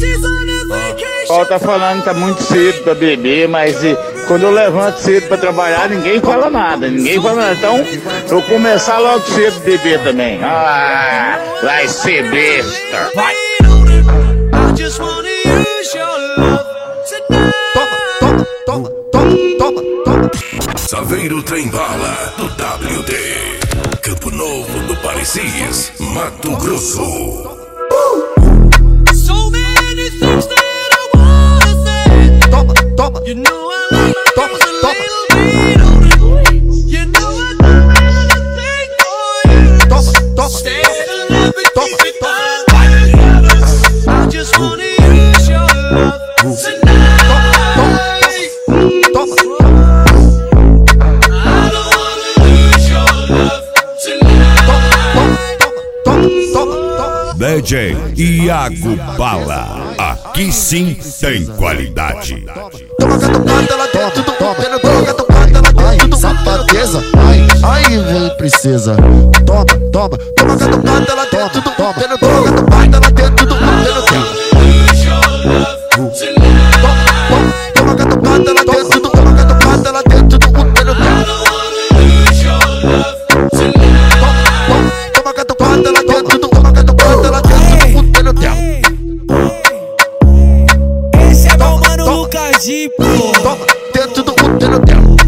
Ó, tá falando que tá muito cedo pra beber, mas quando eu levanto cedo pra trabalhar, ninguém fala nada, Então, eu vou começar logo cedo a beber também. Ah, vai ser besta. Vai. Toma. Saveiro Trem Bala do WD. Campo Novo do Parecis, Mato Grosso. Toma. You know I like toma. You know I think toma. Stay alive and keep it alive. I just wanna use your love tonight. Toma. I don't wanna lose your love tonight. DJ Iago Bala. Aqui sim tem qualidade. Toma catucada lá dentro do toma catucada lá dentro do safadeza. Ai, vem princesa. Toma catucada lá dentro do toma catucada lá dentro do toma catucada lá dentro do catucada lá dentro do toma catucada lá dentro do catucada lá dentro do Esse é meu mano Lucas G, pô. Toma dentro do útero dela.